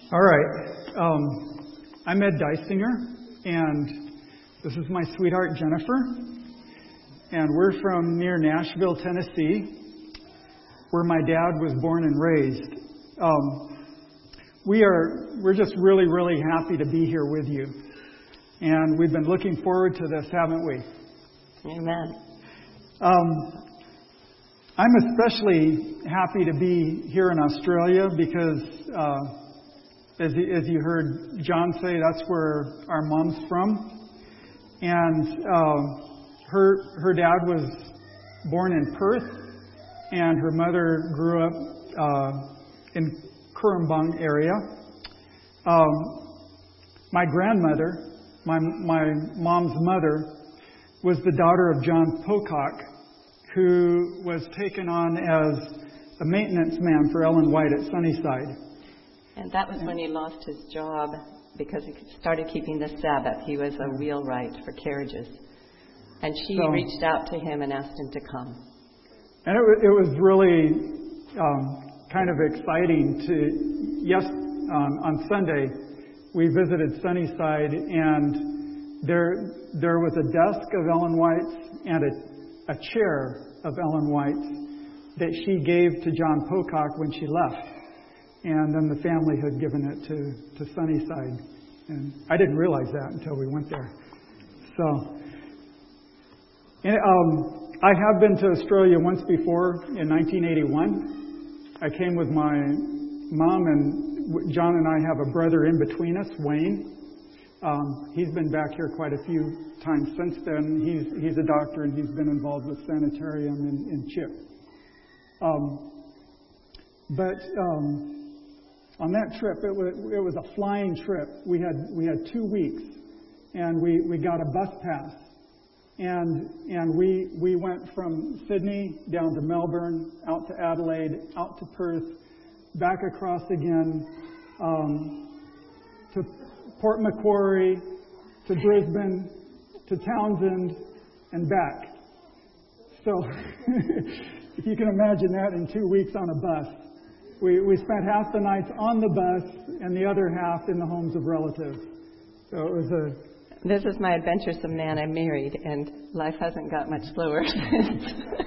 All right. I'm Ed Dysinger, and this is my sweetheart, Jennifer. And we're from near Nashville, Tennessee, where my dad was born and raised. We're just really, really happy to be here with you. And we've been looking forward to this, haven't we? Amen. I'm especially happy to be here in Australia because, as you heard John say, that's where our mom's from. And her dad was born in Perth, and her mother grew up in Currumbung area. My grandmother, my mom's mother, was the daughter of John Pocock, who was taken on as a maintenance man for Ellen White at Sunnyside. And that was when he lost his job because he started keeping the Sabbath. He was a wheelwright for carriages. And she reached out to him and asked him to come. And it was really kind of exciting on Sunday, we visited Sunnyside, and there was a desk of Ellen White's and a chair of Ellen White's that she gave to John Pocock when she left. And then the family had given it to Sunnyside. And I didn't realize that until we went there. So, I have been to Australia once before in 1981. I came with my mom, and John and I have a brother in between us, Wayne. He's been back here quite a few times since then. He's a doctor, and he's been involved with sanitarium in CHIP. On that trip, it was a flying trip. We had 2 weeks, and we got a bus pass, and we went from Sydney down to Melbourne, out to Adelaide, out to Perth, back across again to Port Macquarie, to Brisbane, to Townsend, and back. So if you can imagine that in 2 weeks on a bus. We spent half the nights on the bus and the other half in the homes of relatives. So it was This is my adventuresome man. I'm married, and life hasn't got much slower since.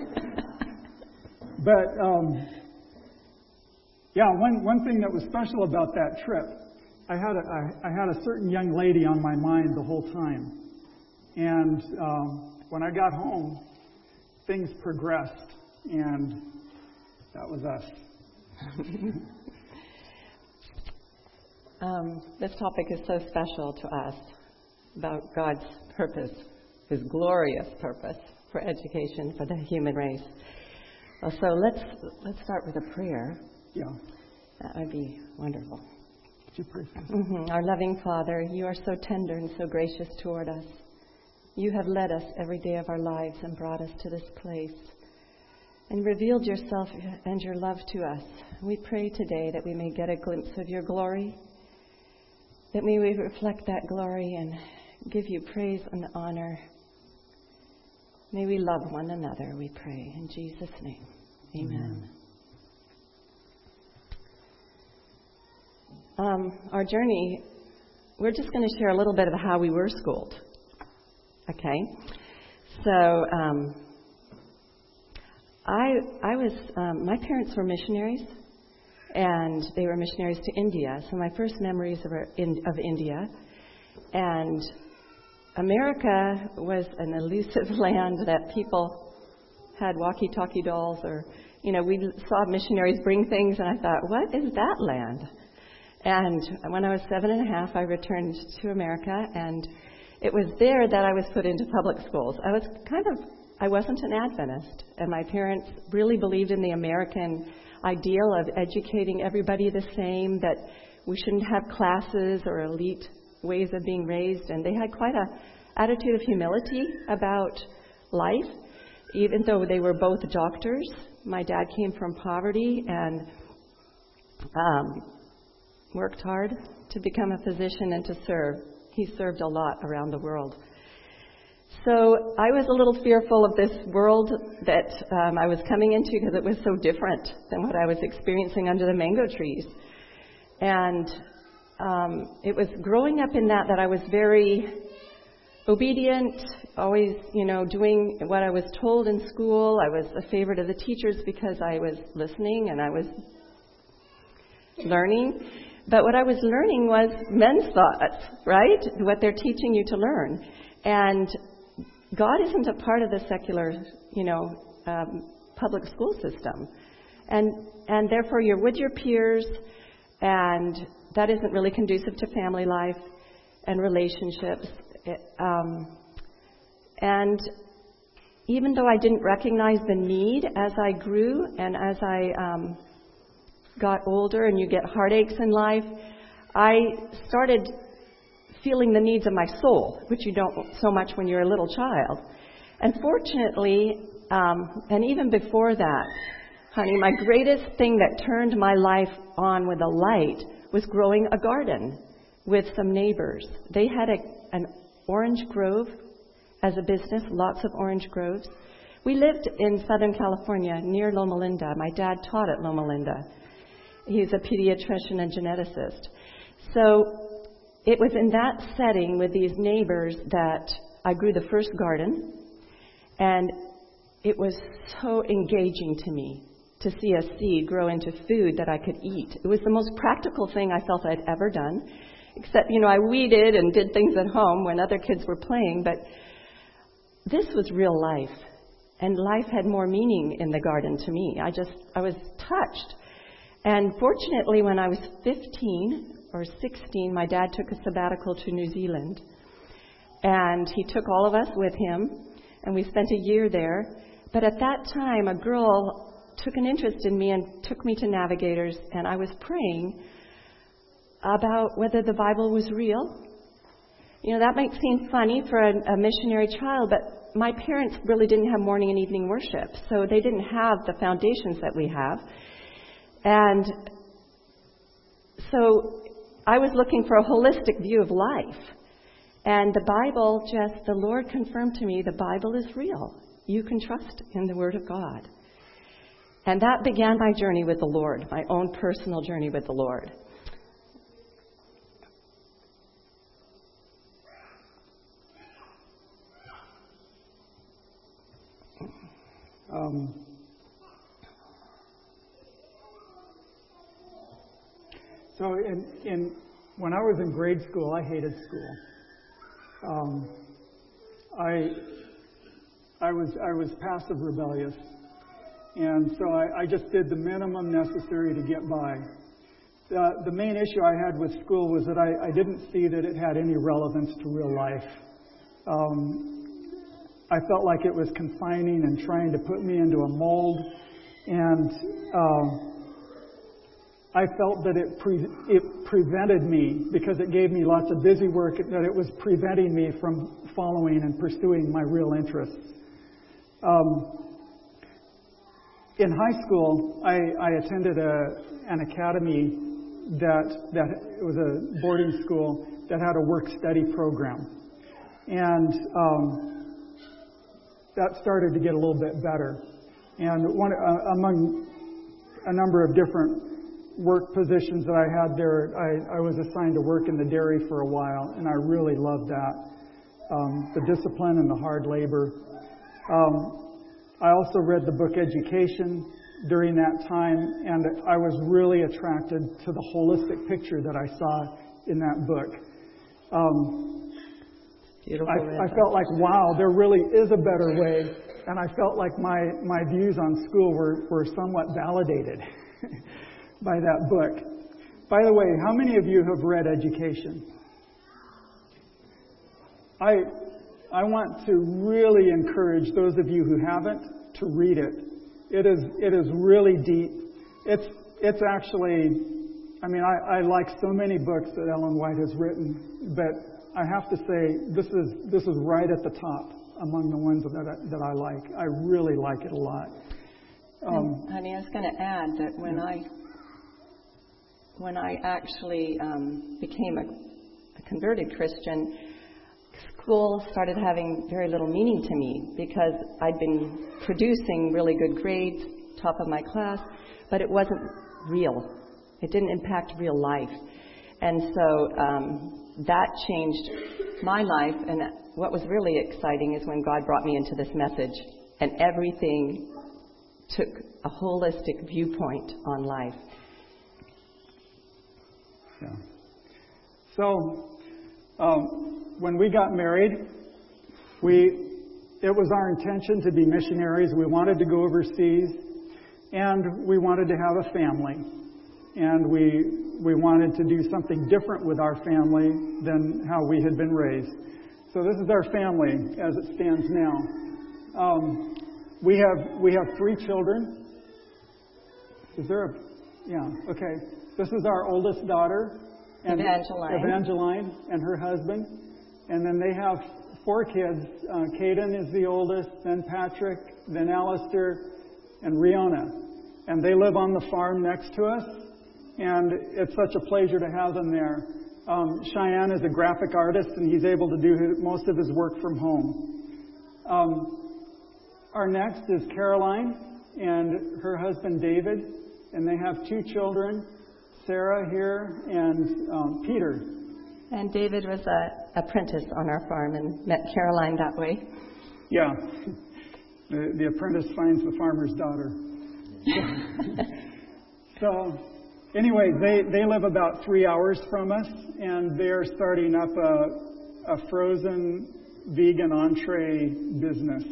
But, one thing that was special about that trip, I had a certain young lady on my mind the whole time. And when I got home, things progressed, and that was us. This topic is so special to us about God's purpose, His glorious purpose for education for the human race. Well, so let's start with a prayer. Yeah, that would be wonderful. Could you pray for me? Mm-hmm. Our loving Father, You are so tender and so gracious toward us. You have led us every day of our lives and brought us to this place, and revealed Yourself and Your love to us. We pray today that we may get a glimpse of Your glory, that may we reflect that glory and give You praise and honor. May we love one another, we pray. In Jesus' name, amen. Our journey, we're just going to share a little bit of how we were schooled. Okay? So, my parents were missionaries, and they were missionaries to India. So my first memories of India, and America was an elusive land that people had walkie-talkie dolls, or, we saw missionaries bring things, and I thought, what is that land? And when I was 7.5, I returned to America, and it was there that I was put into public schools. I wasn't an Adventist, and my parents really believed in the American ideal of educating everybody the same, that we shouldn't have classes or elite ways of being raised, and they had quite an attitude of humility about life, even though they were both doctors. My dad came from poverty and worked hard to become a physician and to serve. He served a lot around the world. So I was a little fearful of this world that I was coming into because it was so different than what I was experiencing under the mango trees. And it was growing up in that I was very obedient, always, doing what I was told in school. I was a favorite of the teachers because I was listening and I was learning. But what I was learning was men's thoughts, right? What they're teaching you to learn. And God isn't a part of the secular, public school system. And therefore you're with your peers, and that isn't really conducive to family life and relationships. And even though I didn't recognize the need as I grew and as I got older, and you get heartaches in life, I started feeling the needs of my soul, which you don't so much when you're a little child. And fortunately, and even before that, honey, my greatest thing that turned my life on with a light was growing a garden with some neighbors. They had an orange grove as a business, lots of orange groves. We lived in Southern California near Loma Linda. My dad taught at Loma Linda. He's a pediatrician and geneticist. So it was in that setting with these neighbors that I grew the first garden. And it was so engaging to me to see a seed grow into food that I could eat. It was the most practical thing I felt I'd ever done. Except, I weeded and did things at home when other kids were playing. But this was real life. And life had more meaning in the garden to me. I was touched. And fortunately, when I was 15 or 16, my dad took a sabbatical to New Zealand. And he took all of us with him. And we spent a year there. But at that time, a girl took an interest in me and took me to Navigators. And I was praying about whether the Bible was real. That might seem funny for a missionary child, but my parents really didn't have morning and evening worship. So they didn't have the foundations that we have. And so I was looking for a holistic view of life. And the Bible the Lord confirmed to me the Bible is real. You can trust in the Word of God. And that began my journey with the Lord, my own personal journey with the Lord. So when I was in grade school, I hated school. I was passive rebellious, and so I just did the minimum necessary to get by. The main issue I had with school was that I didn't see that it had any relevance to real life. I felt like it was confining and trying to put me into a mold, and I felt that it prevented me, because it gave me lots of busy work, that it was preventing me from following and pursuing my real interests. In high school, I attended an academy that it was a boarding school that had a work-study program. And that started to get a little bit better. And among a number of different work positions that I had there, I was assigned to work in the dairy for a while, and I really loved that. The discipline and the hard labor. I also read the book Education during that time, and I was really attracted to the holistic picture that I saw in that book. I felt like, wow, there really is a better way, and I felt like my views on school were somewhat validated by that book. By the way, how many of you have read Education? I want to really encourage those of you who haven't to read it. It is really deep. It's actually, I like so many books that Ellen White has written, but I have to say this is right at the top among the ones that I like. I really like it a lot. Honey, I was going to add that when I actually became a converted Christian, school started having very little meaning to me, because I'd been producing really good grades, top of my class, but it wasn't real. It didn't impact real life. And so that changed my life. And what was really exciting is when God brought me into this message and everything took a holistic viewpoint on life. Yeah. So, when we got married, it was our intention to be missionaries. We wanted to go overseas, and we wanted to have a family. And we wanted to do something different with our family than how we had been raised. So this is our family as it stands now. We have 3 children. Is there a... Yeah, okay. This is our oldest daughter, Evangeline, and her husband. And then they have 4 kids. Caden is the oldest, then Patrick, then Alistair, and Riona. And they live on the farm next to us. And it's such a pleasure to have them there. Cheyenne is a graphic artist, and he's able to do most of his work from home. Our next is Caroline and her husband David, and they have 2 children, Sarah here and Peter. And David was an apprentice on our farm and met Caroline that way. Yeah. The apprentice finds the farmer's daughter. So, anyway, they live about 3 hours from us, and they're starting up a frozen vegan entree business.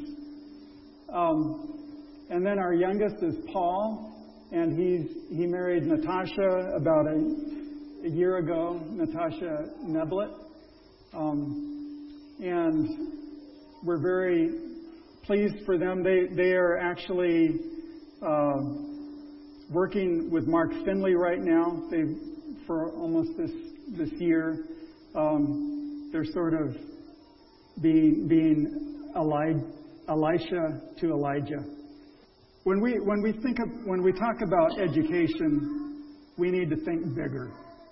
And then our youngest is Paul, and he married Natasha about a year ago, Natasha Neblett. And we're very pleased for them. They are actually working with Mark Finley right now. For almost this year, they're sort of being Elisha to Elijah. When we talk about education, we need to think bigger.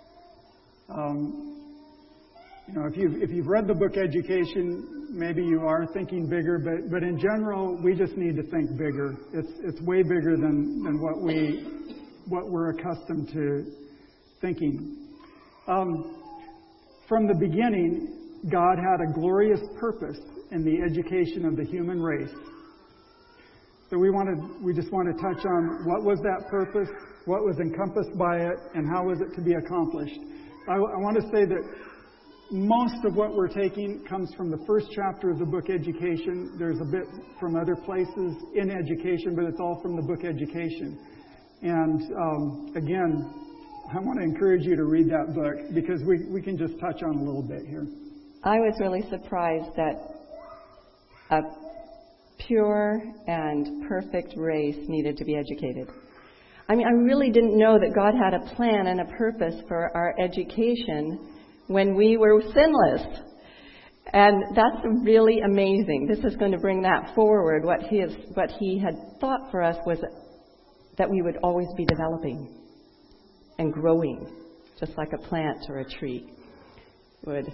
If you've read the book Education, maybe you are thinking bigger, but in general, we just need to think bigger. It's way bigger than what we're accustomed to thinking. From the beginning, God had a glorious purpose in the education of the human race. So we just want to touch on what was that purpose, what was encompassed by it, and how was it to be accomplished. I want to say that most of what we're taking comes from the first chapter of the book Education. There's a bit from other places in Education, but it's all from the book Education. And again, I want to encourage you to read that book because we can just touch on a little bit here. I was really surprised that a pure and perfect race needed to be educated. I mean, I really didn't know that God had a plan and a purpose for our education when we were sinless. And that's really amazing. This is going to bring that forward. What he had thought for us was that we would always be developing and growing, just like a plant or a tree would.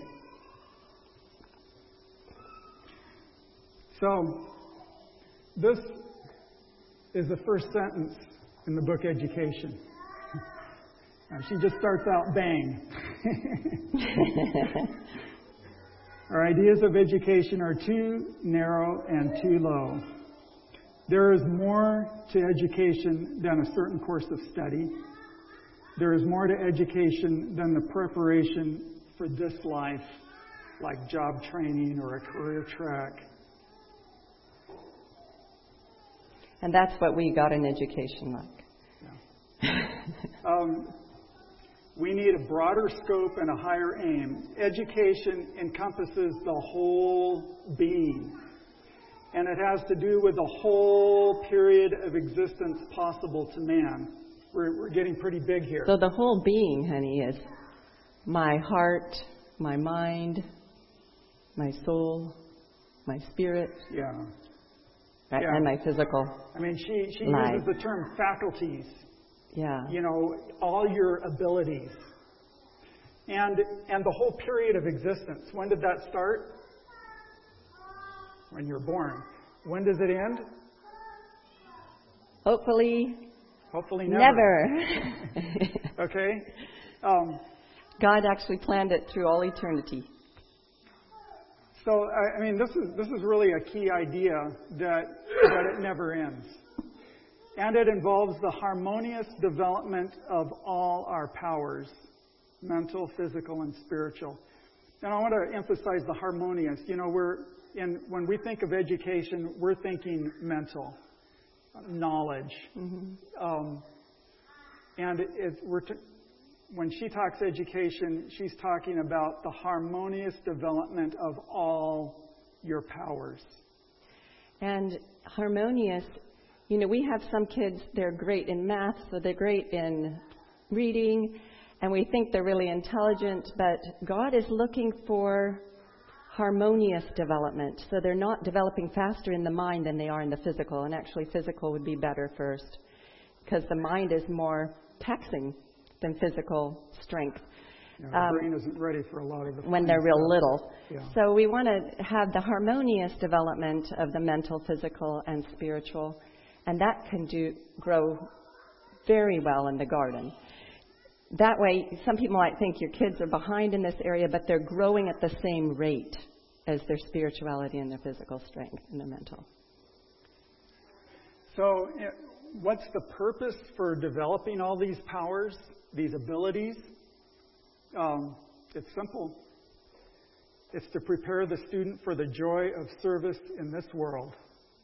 So, this is the first sentence in the book Education. She just starts out bang. Our ideas of education are too narrow and too low. There is more to education than a certain course of study. There is more to education than the preparation for this life, like job training or a career track. And that's what we got in education like. Yeah. We need a broader scope and a higher aim. Education encompasses the whole being. And it has to do with the whole period of existence possible to man. We're getting pretty big here. So the whole being, honey, is my heart, my mind, my soul, my spirit. Yeah. Right, yeah. And my physical. I mean, she life. Uses the term faculties. Yeah. All your abilities. And the whole period of existence. When did that start? When you're born. When does it end? Hopefully never. Never. Okay? God actually planned it through all eternity. So, I mean, this is really a key idea that it never ends. And it involves the harmonious development of all our powers, mental, physical, and spiritual. And I want to emphasize the harmonious. You know, when we think of education, we're thinking mental, knowledge. Mm-hmm. When she talks education, she's talking about the harmonious development of all your powers. And harmonious, you know, we have some kids, they're great in math, so they're great in reading, and we think they're really intelligent, but God is looking for harmonious development. So they're not developing faster in the mind than they are in the physical, and actually physical would be better first, because the mind is more taxing than physical strength. Yeah, the brain isn't ready for a lot of the when they're real little. Yeah. So we want to have the harmonious development of the mental, physical, and spiritual, and that can grow very well in the garden. That way, some people might think your kids are behind in this area, but they're growing at the same rate as their spirituality and their physical strength and their mental. So, what's the purpose for developing all these powers, these abilities? It's simple. It's to prepare the student for the joy of service in this world.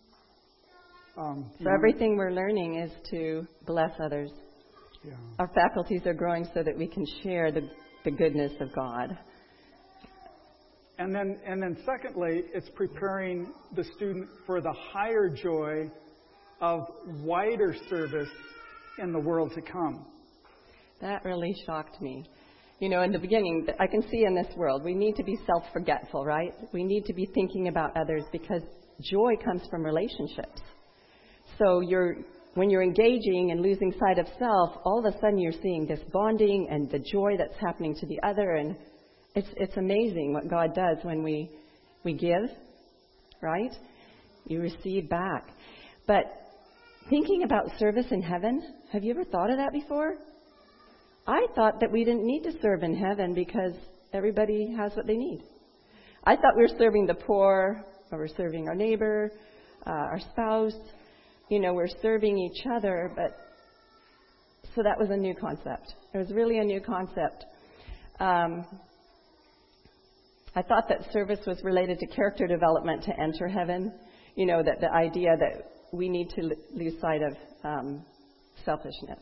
So everything we're learning is to bless others. Yeah. Our faculties are growing so that we can share the goodness of God. And then secondly, it's preparing the student for the higher joy of wider service in the world to come. That really shocked me. You know, in the beginning, I can see in this world, we need to be self-forgetful, right? We need to be thinking about others because joy comes from relationships. So when you're engaging and losing sight of self, all of a sudden you're seeing this bonding and the joy that's happening to the other, and it's amazing what God does when we give, right? You receive back. But thinking about service in heaven, have you ever thought of that before? I thought that we didn't need to serve in heaven because everybody has what they need. I thought we were serving the poor, or we're serving our neighbor, our spouse. You know, we're serving each other, so that was a new concept. It was really a new concept. I thought that service was related to character development to enter heaven. You know, that the idea that we need to lose sight of selfishness.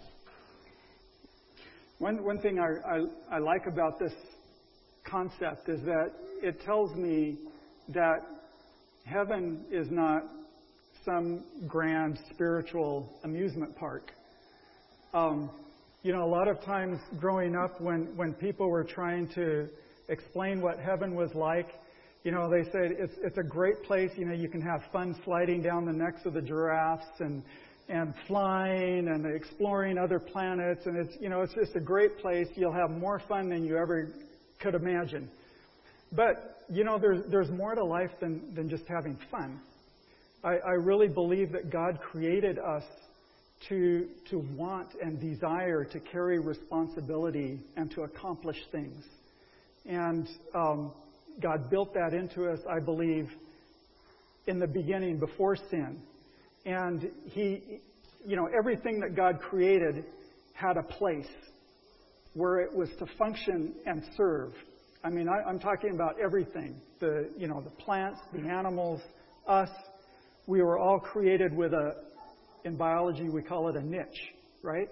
One thing I like about this concept is that it tells me that heaven is not some grand spiritual amusement park. You know, a lot of times growing up when people were trying to explain what heaven was like, you know, they said it's a great place. You know, you can have fun sliding down the necks of the giraffes and flying and exploring other planets, and it's just a great place. You'll have more fun than you ever could imagine. But you know, there's more to life than just having fun. I really believe that God created us to want and desire to carry responsibility and to accomplish things. And God built that into us, I believe, in the beginning before sin. And He, you know, everything that God created had a place where it was to function and serve. I mean, I'm talking about everything. The plants, the animals, us. We were all created with in biology we call it a niche, right?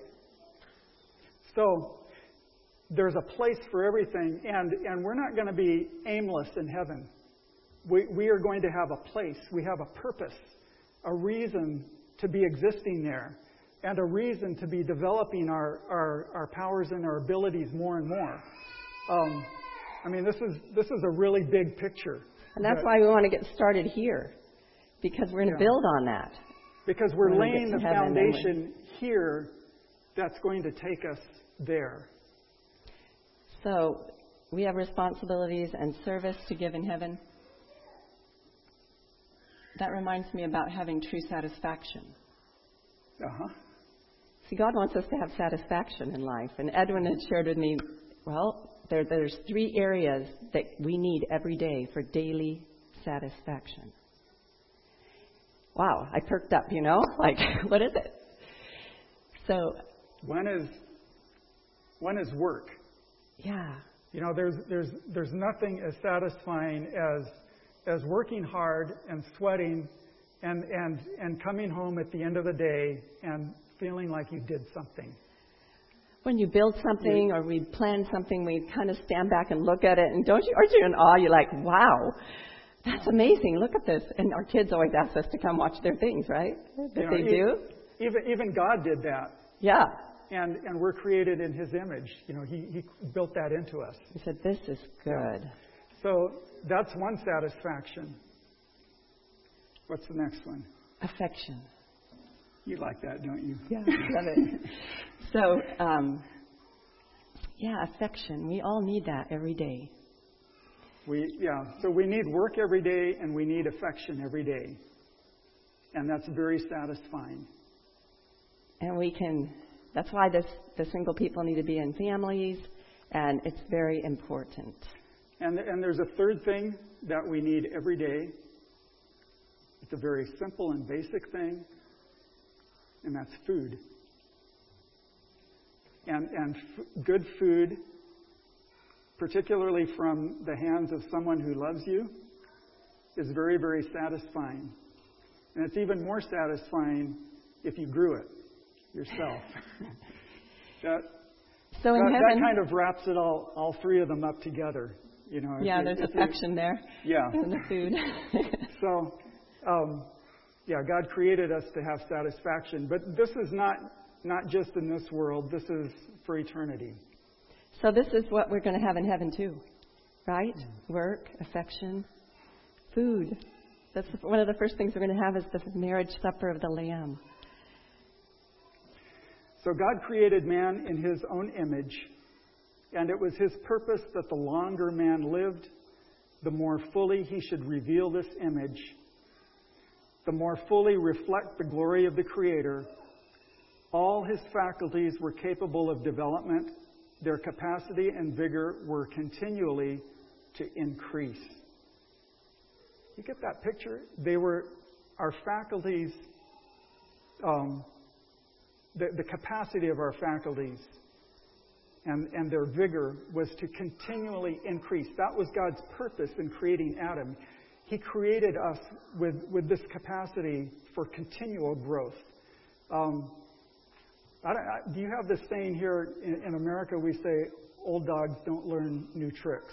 So there's a place for everything, and we're not going to be aimless in heaven. We are going to have a place. We have a purpose, a reason to be existing there, and a reason to be developing our powers and our abilities more and more. I mean, this is a really big picture. And that's why we want to get started here. Because we're going to build on that. Because we're laying the foundation here that's going to take us there. So we have responsibilities and service to give in heaven. That reminds me about having true satisfaction. Uh-huh. See, God wants us to have satisfaction in life. And Edwin had shared with me, well, there's 3 areas that we need every day for daily satisfaction. Wow, I perked up, like, what is it? So, one is work. Yeah. There's nothing as satisfying as working hard and sweating and coming home at the end of the day and feeling like you did something. When you build something or we plan something, we kind of stand back and look at it, and aren't you in awe? You're like, wow, that's amazing. Look at this. And our kids always ask us to come watch their things, right? That they do. Even God did that. Yeah. And we're created in His image. He built that into us. He said, this is good. So that's one satisfaction. What's the next one? Affection. You like that, don't you? Yeah, love it. So, affection. We all need that every day. So we need work every day and we need affection every day. And that's very satisfying. And that's why the single people need to be in families, and it's very important. And there's a third thing that we need every day. It's a very simple and basic thing, and that's food. And good food, particularly from the hands of someone who loves you, is very, very satisfying. And it's even more satisfying if you grew it yourself. That kind of wraps it all 3 of them up together. There's affection there. Yeah. In the food. So, God created us to have satisfaction. But this is not just in this world. This is for eternity. So this is what we're going to have in heaven too, right? Work, affection, food. That's one of the first things we're going to have is the marriage supper of the Lamb. So God created man in His own image, and it was His purpose that the longer man lived, the more fully he should reveal this image, the more fully reflect the glory of the Creator. All his faculties were capable of development. Their capacity and vigor were continually to increase. You get that picture? Our faculties, the capacity of our faculties and their vigor was to continually increase. That was God's purpose in creating Adam. He created us with this capacity for continual growth. Do you have this saying here in America? We say, old dogs don't learn new tricks.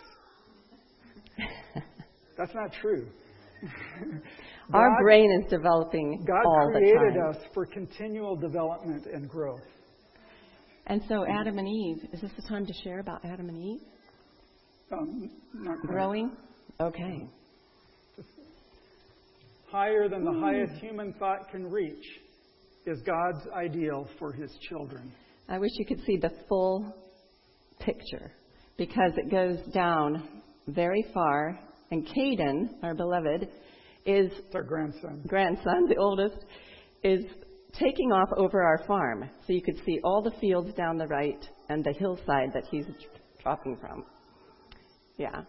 That's not true. Our brain is developing all the time. God created us for continual development and growth. And so Adam and Eve, is this the time to share about Adam and Eve? Not quite. Growing? Okay. Just higher than the highest human thought can reach is God's ideal for His children. I wish you could see the full picture because it goes down very far. And Caden, our beloved, is our grandson, the oldest, is taking off over our farm. So you could see all the fields down the right and the hillside that he's dropping from. Yeah.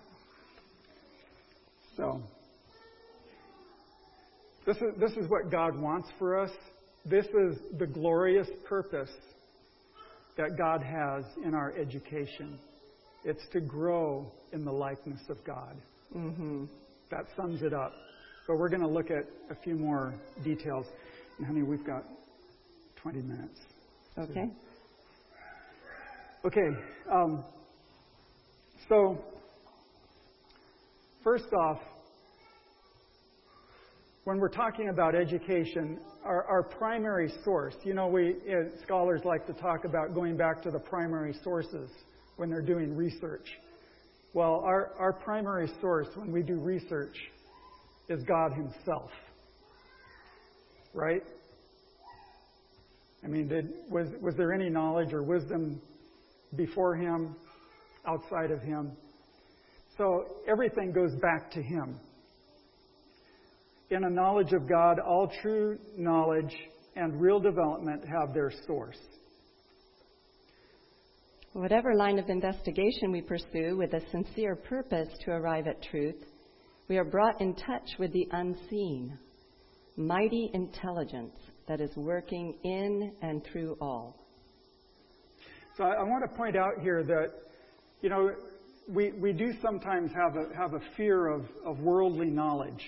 So this is what God wants for us. This is the glorious purpose that God has in our education. It's to grow in the likeness of God. Mm-hmm. That sums it up. But we're going to look at a few more details. And honey, we've got 20 minutes. Okay. So, first off, when we're talking about education, our primary source, scholars like to talk about going back to the primary sources when they're doing research. Well, our primary source when we do research is God Himself. Right? I mean, was there any knowledge or wisdom before Him, outside of Him? So everything goes back to Him. In a knowledge of God, all true knowledge and real development have their source. Whatever line of investigation we pursue with a sincere purpose to arrive at truth, we are brought in touch with the unseen, mighty intelligence that is working in and through all. So I want to point out here that, we do sometimes have a fear of worldly knowledge.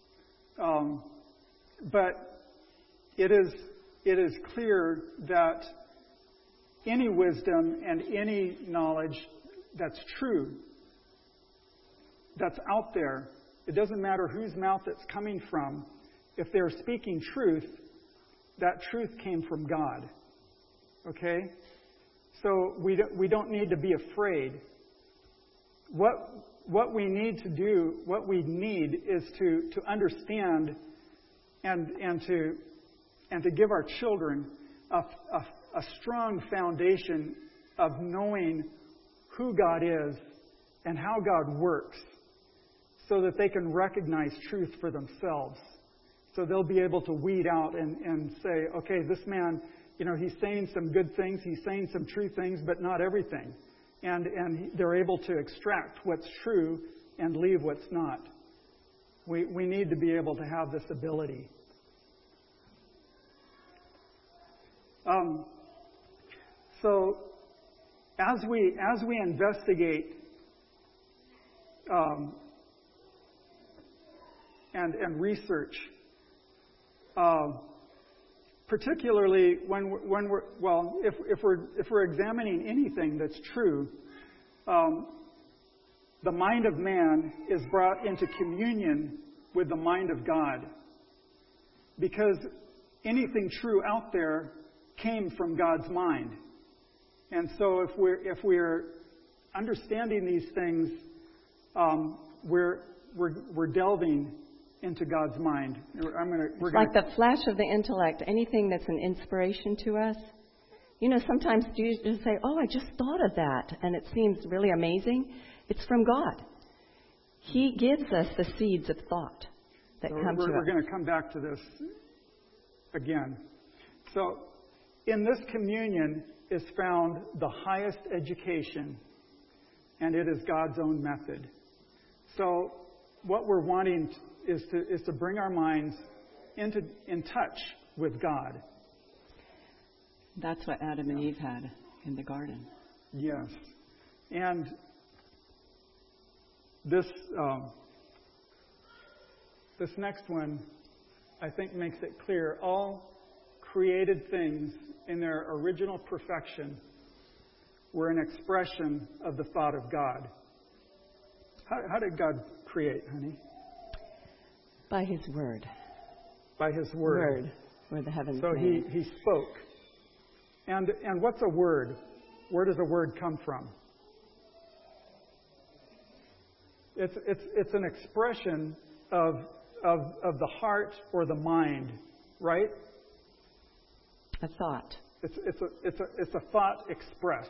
But it is clear that any wisdom and any knowledge that's true, that's out there, it doesn't matter whose mouth it's coming from. If they're speaking truth, that truth came from God. Okay? So we don't need to be afraid. What we need to do, what we need is to understand and to give our children a strong foundation of knowing who God is and how God works, so that they can recognize truth for themselves. So they'll be able to weed out and say, okay, this man, he's saying some good things, he's saying some true things, but not everything. And they're able to extract what's true and leave what's not. We need to be able to have this ability. So as we investigate and research, particularly if we're examining anything that's true, the mind of man is brought into communion with the mind of God, because anything true out there came from God's mind. And so if we're understanding these things, we're delving into God's mind. It's like the flash of the intellect. Anything that's an inspiration to us. Sometimes you just say, "Oh, I just thought of that," and it seems really amazing. It's from God. He gives us the seeds of thought that come to us. We're going to come back to this again. So, in this communion is found the highest education, and it is God's own method. So, what we're wanting is to bring our minds in touch with God. That's what Adam and Eve had in the garden. Yes. And this next one, I think, makes it clear. All created things in their original perfection were an expression of the thought of God. How did God create, honey? By His Word. By His Word. Where the heavens So made. He spoke. And what's a word? Where does a word come from? It's an expression of the heart or the mind, right? A thought. It's a thought expressed.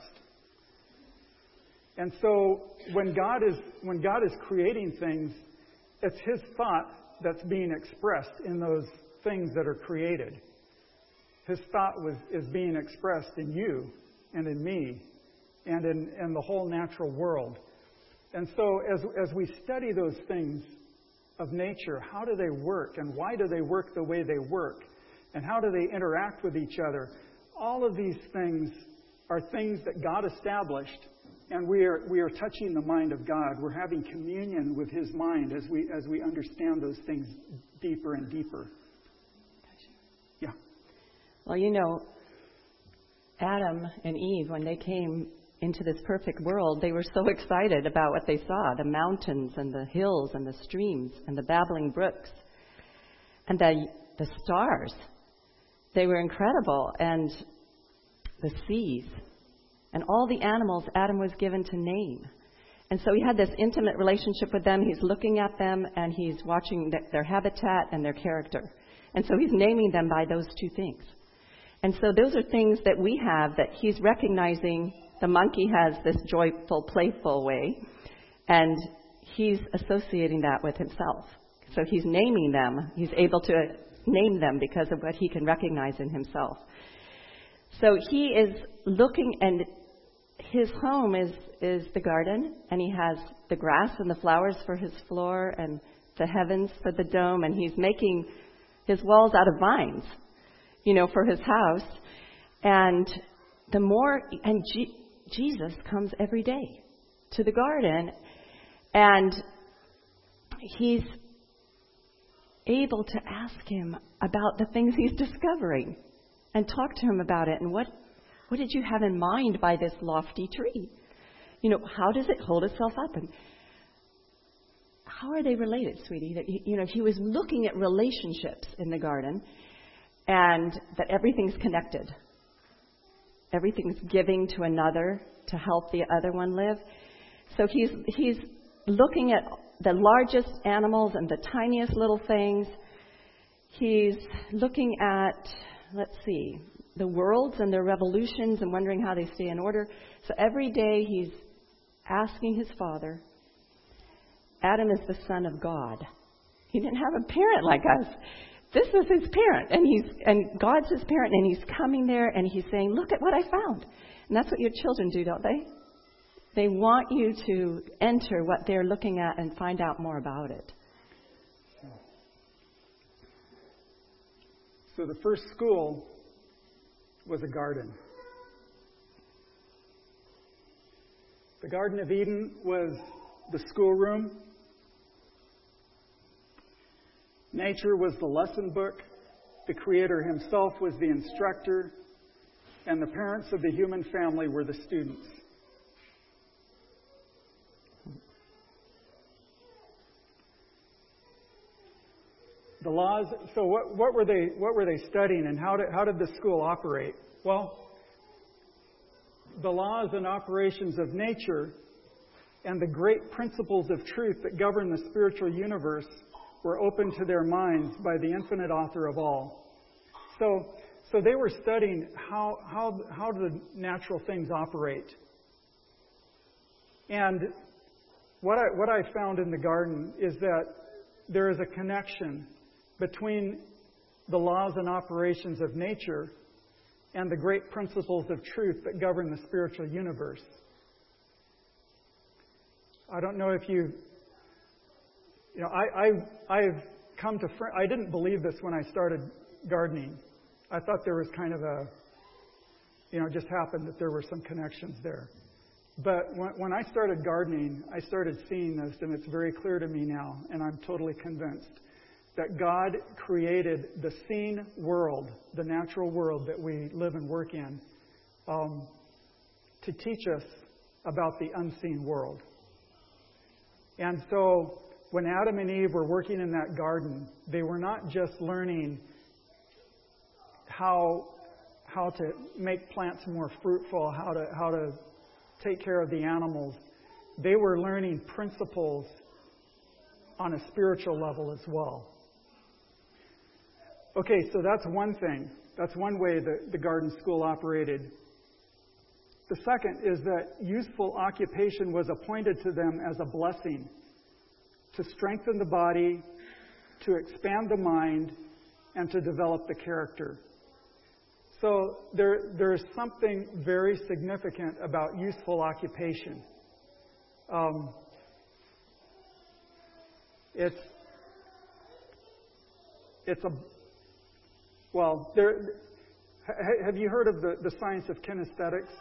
And so when God is creating things, it's His thought that's being expressed in those things that are created. His thought is being expressed in you and in me and in the whole natural world. And so as we study those things of nature, how do they work and why do they work the way they work? And how do they interact with each other? All of these things are things that God established, and we are touching the mind of God. We're having communion with His mind as we understand those things deeper and deeper. Yeah. Well, Adam and Eve, when they came into this perfect world, they were so excited about what they saw, the mountains and the hills and the streams and the babbling brooks and the stars. They were incredible, and the seas and all the animals Adam was given to name. And so he had this intimate relationship with them. He's looking at them and he's watching their habitat and their character. And so he's naming them by those two things. And so those are things that we have that he's recognizing. The monkey has this joyful, playful way, and he's associating that with himself. So he's naming them. He's able to name them because of what he can recognize in himself. So he is looking, and his home is the garden, and he has the grass and the flowers for his floor and the heavens for the dome, and he's making his walls out of vines, for his house. And Jesus comes every day to the garden, and he's able to ask him about the things he's discovering and talk to him about it. And what did you have in mind by this lofty tree? How does it hold itself up? And how are they related, sweetie? That he was looking at relationships in the garden, and that everything's connected. Everything's giving to another to help the other one live. So he's looking at the largest animals and the tiniest little things. He's looking at, the worlds and their revolutions and wondering how they stay in order. So every day he's asking his father. Adam is the son of God. He didn't have a parent like us. This is his parent, and God's his parent, and he's coming there and he's saying, look at what I found. And that's what your children do, don't they? They want you to enter what they're looking at and find out more about it. So the first school was a garden. The Garden of Eden was the schoolroom. Nature was the lesson book. The Creator himself was the instructor. And the parents of the human family were the students. The laws. So what were they studying, and how did the school operate? Well, the laws and operations of nature and the great principles of truth that govern the spiritual universe were opened to their minds by the infinite author of all. So they were studying how the natural things operate. And what I found in the garden is that there is a connection between the laws and operations of nature and the great principles of truth that govern the spiritual universe. I don't know if I've come to... I didn't believe this when I started gardening. I thought there was kind of it just happened that there were some connections there. But when I started gardening, I started seeing this, and it's very clear to me now, and I'm totally convinced that God created the seen world, the natural world that we live and work in, to teach us about the unseen world. And so when Adam and Eve were working in that garden, they were not just learning how to make plants more fruitful, how to take care of the animals. They were learning principles on a spiritual level as well. Okay, so that's one thing. That's one way that the garden school operated. The second is that useful occupation was appointed to them as a blessing to strengthen the body, to expand the mind, and to develop the character. So there's something very significant about useful occupation. Have you heard of the science of kinesthetics?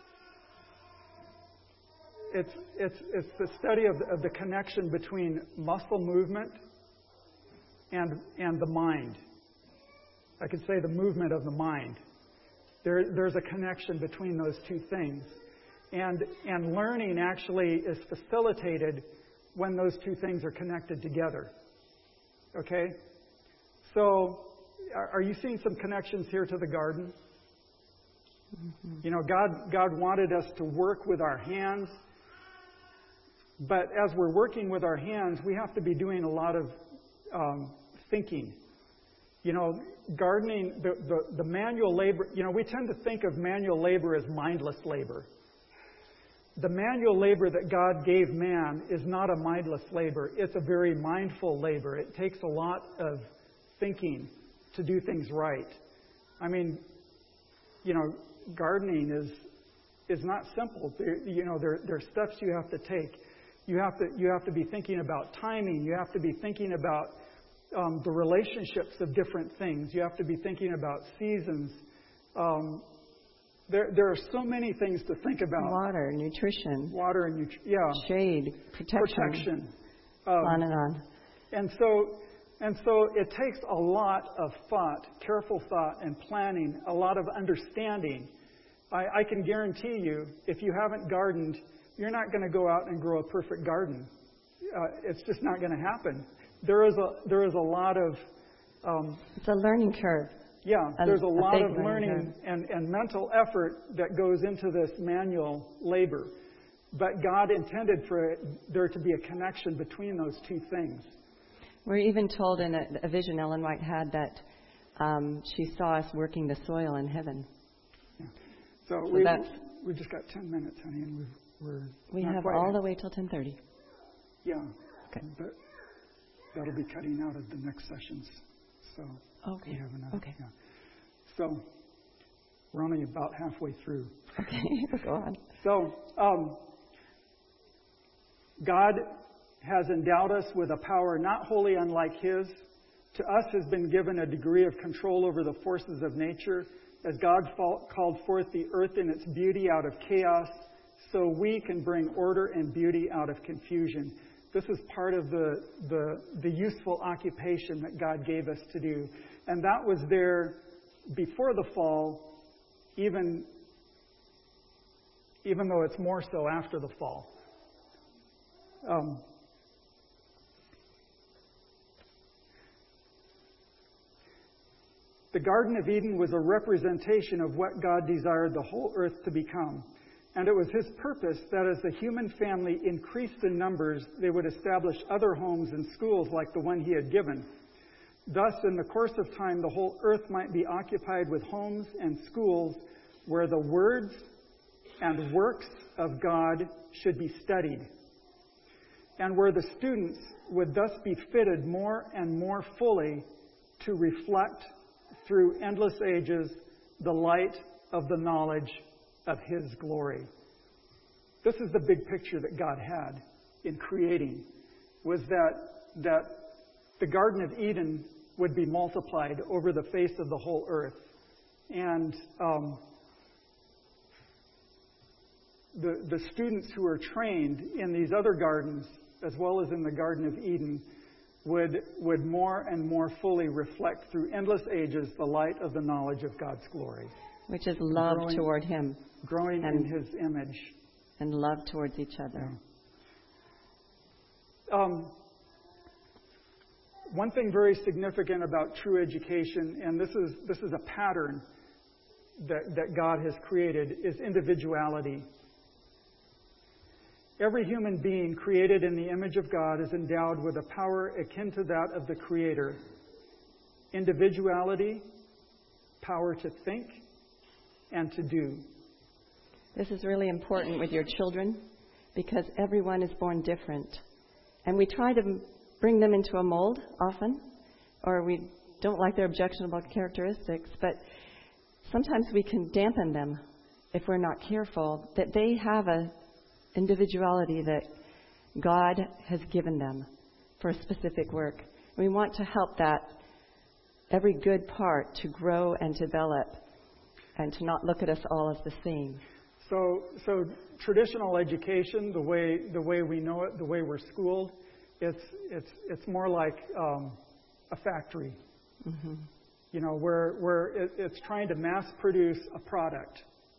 It's the study of the connection between muscle movement and the mind. I could say the movement of the mind. There's a connection between those two things. And learning actually is facilitated when those two things are connected together. Okay? So, are you seeing some connections here to the garden? Mm-hmm. God wanted us to work with our hands. But as we're working with our hands, we have to be doing a lot of thinking. Gardening, the manual labor, we tend to think of manual labor as mindless labor. The manual labor that God gave man is not a mindless labor. It's a very mindful labor. It takes a lot of thinking to do things right. I mean, gardening is not simple. There are steps you have to take. You have to be thinking about timing. You have to be thinking about the relationships of different things. You have to be thinking about seasons. There are so many things to think about. Water, nutrition. Shade, protection. On and on. And so it takes a lot of thought, careful thought and planning, a lot of understanding. I can guarantee you, if you haven't gardened, you're not going to go out and grow a perfect garden. It's just not going to happen. There is a lot of... it's a learning curve. Yeah, there's a lot of learning and mental effort that goes into this manual labor. But God intended for there to be a connection between those two things. We're even told in a vision Ellen White had that she saw us working the soil in heaven. Yeah. So we've just got 10 minutes, honey, and we have all the way till 10:30. Yeah. Okay. But that'll be cutting out of the next sessions. So okay. We have enough. Okay. Yeah. So we're only about halfway through. Okay. Go on. So God has endowed us with a power not wholly unlike His. To us has been given a degree of control over the forces of nature. As God called forth the earth in its beauty out of chaos, so we can bring order and beauty out of confusion. This is part of the useful occupation that God gave us to do. And that was there before the fall, even though it's more so after the fall. The Garden of Eden was a representation of what God desired the whole earth to become. And it was His purpose that as the human family increased in numbers, they would establish other homes and schools like the one He had given. Thus, in the course of time, the whole earth might be occupied with homes and schools where the words and works of God should be studied, and where the students would thus be fitted more and more fully to reflect through endless ages the light of the knowledge of His glory. This is the big picture that God had in creating, was that the Garden of Eden would be multiplied over the face of the whole earth. And the students who are trained in these other gardens, as well as in the Garden of Eden, would more and more fully reflect through endless ages the light of the knowledge of God's glory. Which is love toward Him. Growing in His image. And love towards each other. Yeah. One thing very significant about true education, and this is a pattern that God has created, is individuality. Every human being created in the image of God is endowed with a power akin to that of the Creator. Individuality, power to think, and to do. This is really important with your children because everyone is born different. And we try to bring them into a mold often, or we don't like their objectionable characteristics, but sometimes we can dampen them if we're not careful, that they have a individuality that God has given them for a specific work. We want to help that every good part to grow and develop and to not look at us all as the same. So traditional education, the way we know it, the way we're schooled, it's more like a factory. Mm-hmm. You know, where it's trying to mass produce a product.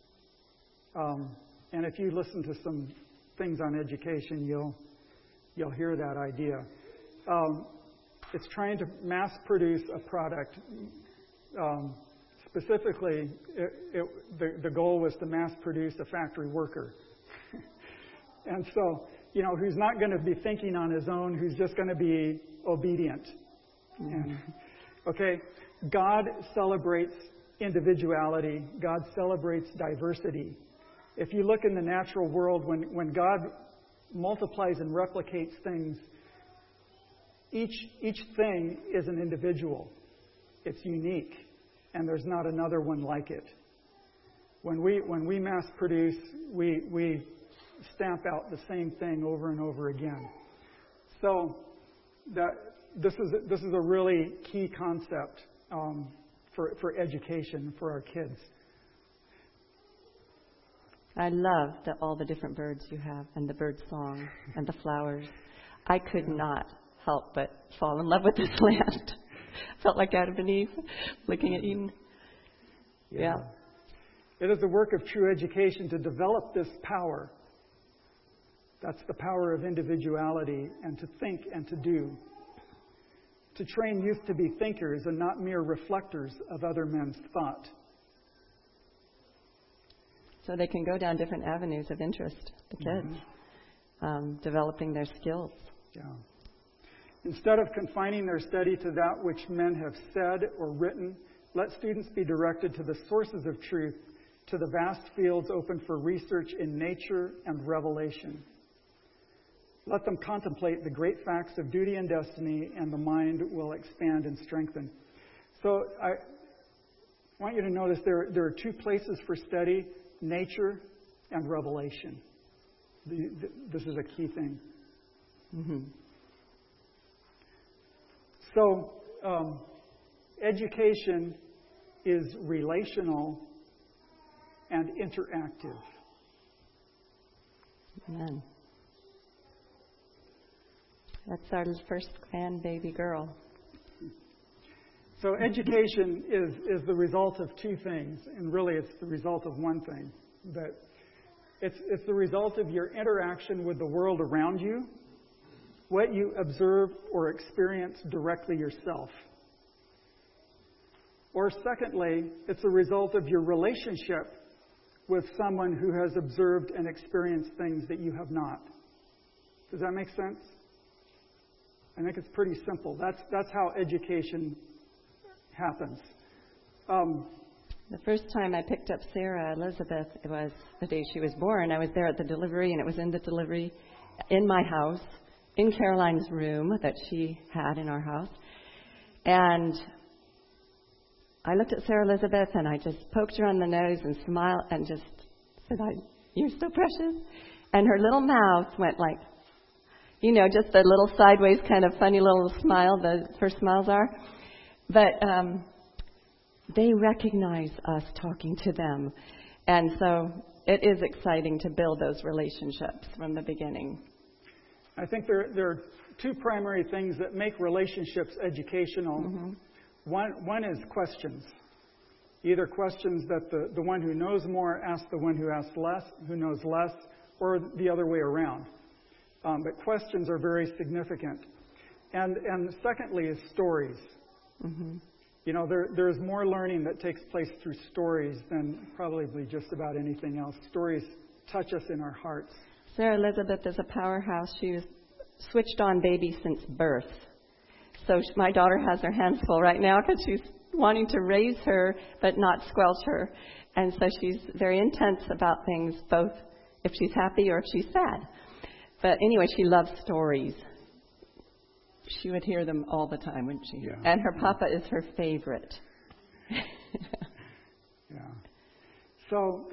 And if you listen to some things on education, you'll hear that idea. It's trying to mass produce a product. Specifically, the goal was to mass produce a factory worker. And so, you know, who's not going to be thinking on his own, who's just going to be obedient. And, okay, God celebrates individuality. God celebrates diversity. If you look in the natural world, when God multiplies and replicates things, each thing is an individual. It's unique, and there's not another one like it. When we mass produce, we stamp out the same thing over and over again. So this is a really key concept for education for our kids. I love all the different birds you have and the bird song and the flowers. I could not help but fall in love with this land. Felt like Adam and Eve looking at Eden. Yeah. It is the work of true education to develop this power. That's the power of individuality and to think and to do. To train youth to be thinkers and not mere reflectors of other men's thought. So they can go down different avenues of interest, the kids, developing their skills. Yeah. Instead of confining their study to that which men have said or written, let students be directed to the sources of truth, to the vast fields open for research in nature and revelation. Let them contemplate the great facts of duty and destiny, and the mind will expand and strengthen. So I want you to notice there are two places for study, nature and revelation. This is a key thing. Mm-hmm. So education is relational and interactive. Amen. That's our first grandbaby girl. So education is the result of two things, and really it's the result of one thing. But it's the result of your interaction with the world around you, what you observe or experience directly yourself. Or secondly, it's a result of your relationship with someone who has observed and experienced things that you have not. Does that make sense? I think it's pretty simple. That's how education happens. The first time I picked up Sarah Elizabeth, it was the day she was born. I was there at the delivery, and it was in the delivery in my house, in Caroline's room that she had in our house. And I looked at Sarah Elizabeth, and I just poked her on the nose and smiled and just said, "You're so precious." And her little mouth went like, just the little sideways kind of funny little smile the first smiles are. But they recognize us talking to them. And so it is exciting to build those relationships from the beginning. I think there are two primary things that make relationships educational. Mm-hmm. One is questions. Either questions that the one who knows more asks the one who knows less, or the other way around. But questions are very significant. And secondly is stories. Mm-hmm. There's more learning that takes place through stories than probably just about anything else. Stories touch us in our hearts. Sarah Elizabeth is a powerhouse. She was switched on baby since birth. So my daughter has her hands full right now because she's wanting to raise her but not squelch her. And so she's very intense about things, both if she's happy or if she's sad. But anyway, she loves stories. She would hear them all the time, wouldn't she? Yeah. And her papa is her favorite. Yeah. So,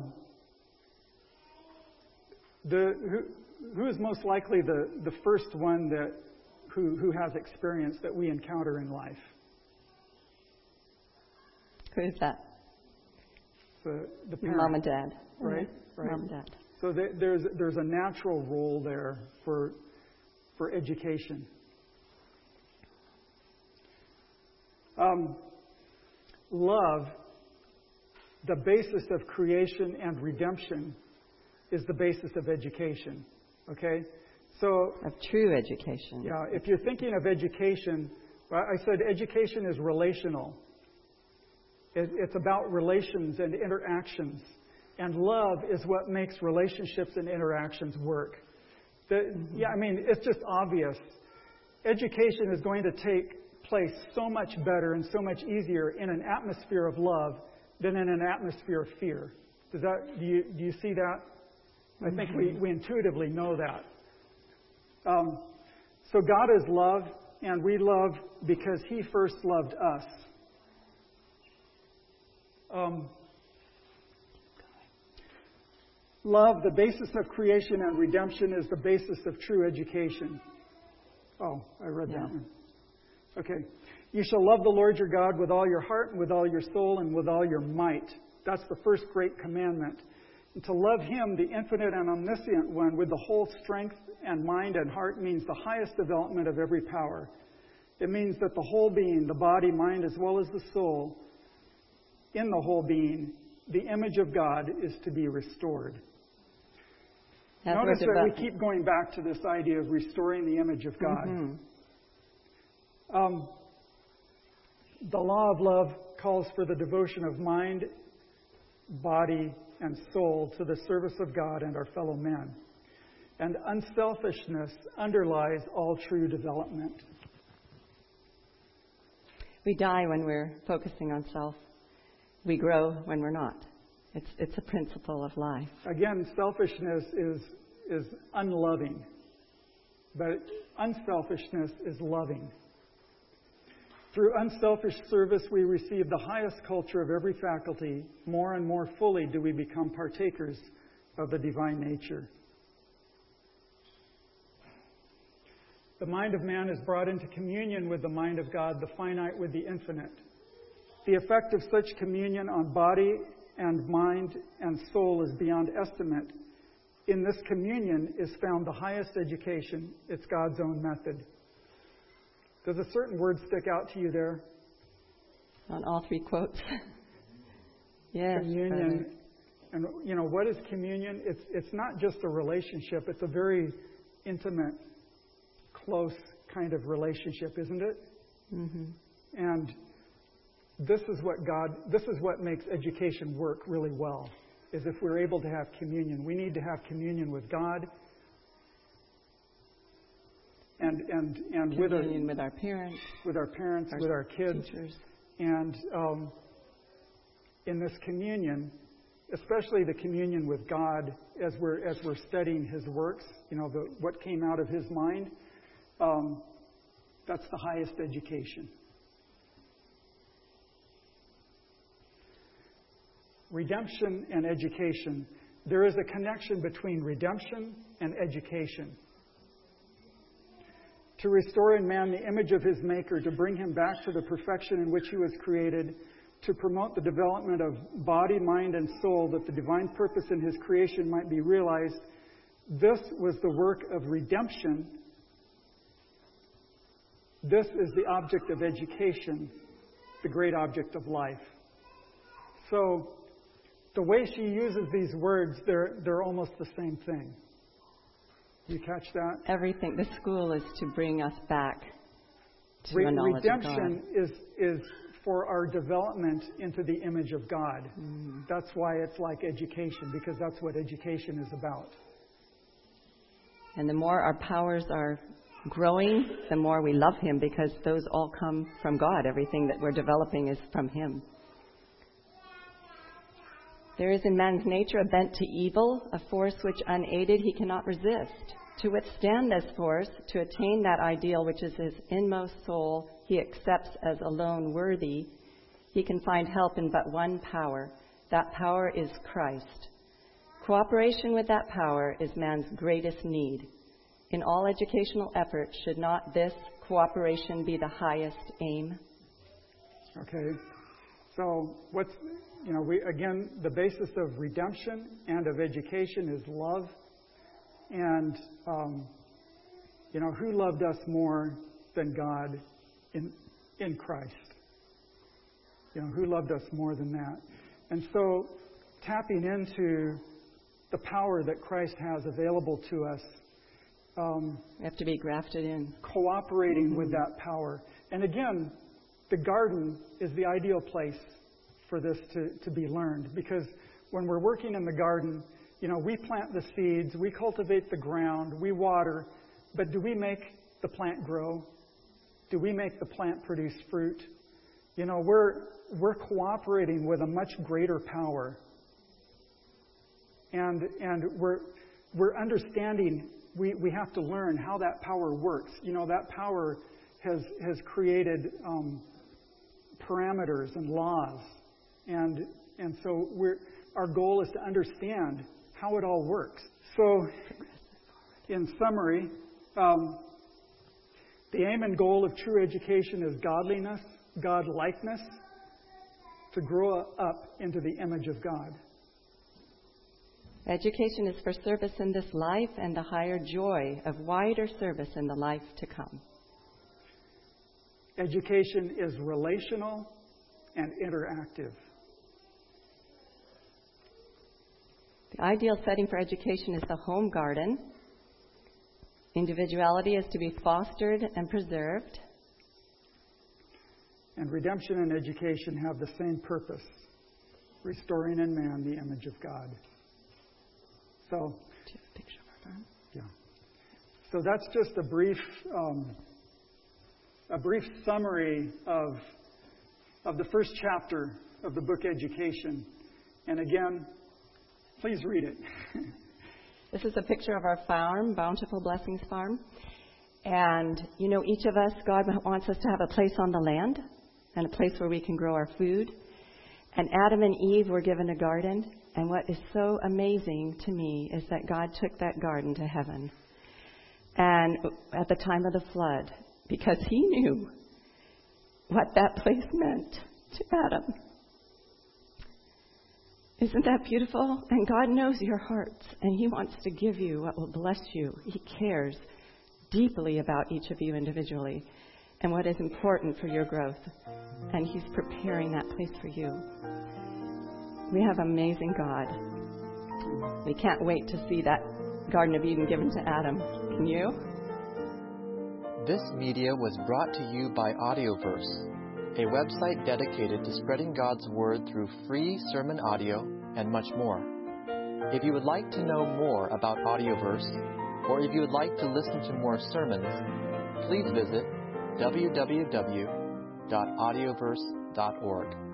who is most likely the first one who has experience that we encounter in life? Who is that? The parent. Mom and Dad. Right? Right. Mom and Dad. So there's a natural role there for education. Love, the basis of creation and redemption, is the basis of education. Okay? So of true education. Yeah, if you're thinking of education, I said education is relational. It's about relations and interactions. And love is what makes relationships and interactions work. It's just obvious. Education is going to take place so much better and so much easier in an atmosphere of love than in an atmosphere of fear. Do you see that? I think we intuitively know that. So God is love, and we love because He first loved us. Love, the basis of creation and redemption, is the basis of true education. Oh, I read that one. Okay. You shall love the Lord your God with all your heart and with all your soul and with all your might. That's the first great commandment. And to love Him, the infinite and omniscient one, with the whole strength and mind and heart means the highest development of every power. It means that the whole being, the body, mind, as well as the soul, in the whole being, the image of God is to be restored. Notice that we keep going back to this idea of restoring the image of God. Mm-hmm. The law of love calls for the devotion of mind, body, and soul to the service of God and our fellow men. And unselfishness underlies all true development. We die when we're focusing on self. We grow when we're not. It's a principle of life. Again, selfishness is unloving, but unselfishness is loving. Through unselfish service, we receive the highest culture of every faculty. More and more fully do we become partakers of the divine nature. The mind of man is brought into communion with the mind of God, the finite with the infinite. The effect of such communion on body and mind and soul is beyond estimate. In this communion is found the highest education. It's God's own method. Does a certain word stick out to you there? On all three quotes. Yes. Communion. And what is communion? It's not just a relationship. It's a very intimate, close kind of relationship, isn't it? Mm-hmm. And this is what makes education work really well, is if we're able to have communion. We need to have communion with God and communion with our parents, with our kids, teachers. And in this communion, especially the communion with God, as we're studying His works, what came out of His mind, that's the highest education. Redemption and education. There is a connection between redemption and education. To restore in man the image of his Maker, to bring him back to the perfection in which he was created, to promote the development of body, mind, and soul, that the divine purpose in his creation might be realized. This was the work of redemption. This is the object of education, the great object of life. So, the way she uses these words, they're almost the same thing. You catch that? Everything. The school is to bring us back to a knowledge of God. Redemption is for our development into the image of God. Mm-hmm. That's why it's like education, because that's what education is about. And the more our powers are growing, the more we love Him, because those all come from God. Everything that we're developing is from Him. There is in man's nature a bent to evil, a force which unaided he cannot resist. To withstand this force, to attain that ideal which is his inmost soul, he accepts as alone worthy. He can find help in but one power. That power is Christ. Cooperation with that power is man's greatest need. In all educational efforts, should not this cooperation be the highest aim? Okay. So the basis of redemption and of education is love. And, who loved us more than God in Christ? Who loved us more than that? And so tapping into the power that Christ has available to us. We have to be grafted in. Cooperating with that power. And again, the garden is the ideal place for this to be learned. Because when we're working in the garden, we plant the seeds, we cultivate the ground, we water, but do we make the plant grow? Do we make the plant produce fruit? We're cooperating with a much greater power. And we're understanding, we have to learn how that power works. That power has created parameters and laws. And so our goal is to understand how it all works. So, in summary, the aim and goal of true education is godliness, God-likeness, to grow up into the image of God. Education is for service in this life and the higher joy of wider service in the life to come. Education is relational and interactive. The ideal setting for education is the home garden. Individuality is to be fostered and preserved. And redemption and education have the same purpose, restoring in man the image of God. So, Do you have a picture of our farm? yeah. So that's just a brief summary of the first chapter of the book Education. And again, please read it. This is a picture of our farm, Bountiful Blessings Farm. And, you know, each of us, God wants us to have a place on the land and a place where we can grow our food. And Adam and Eve were given a garden. And what is so amazing to me is that God took that garden to heaven. And at the time of the flood, because He knew what that place meant to Adam. Isn't that beautiful? And God knows your hearts, and He wants to give you what will bless you. He cares deeply about each of you individually and what is important for your growth. And He's preparing that place for you. We have an amazing God. We can't wait to see that Garden of Eden given to Adam. Can you? This media was brought to you by Audioverse, a website dedicated to spreading God's Word through free sermon audio and much more. If you would like to know more about Audioverse, or if you would like to listen to more sermons, please visit www.audioverse.org.